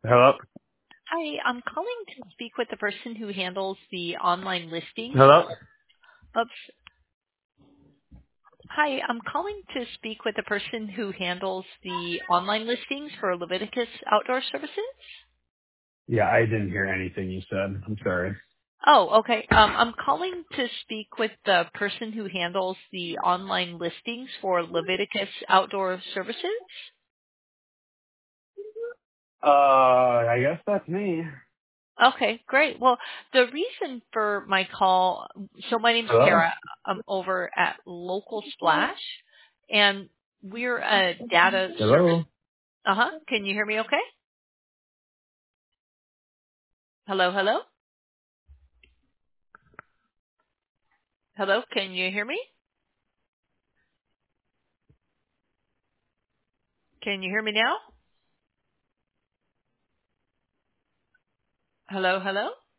Hello? Hi, I'm calling to speak with the person who handles the online listings. Hello? Oops. Hi, I'm calling to speak with the person who handles the online listings for Leviticus Outdoor Services. Yeah, I didn't hear anything you said. I'm sorry. Oh, okay. I'm calling to speak with the person who handles the online listings for Leviticus Outdoor Services. I guess that's me. Okay, great. Well, the reason for my call, so my name's Hello? Tara. I'm over at Local Splash, and we're a data service. Hello? Uh-huh. Can you hear me okay? Hello, hello? Hello, can you hear me? Can you hear me now? Hello, hello?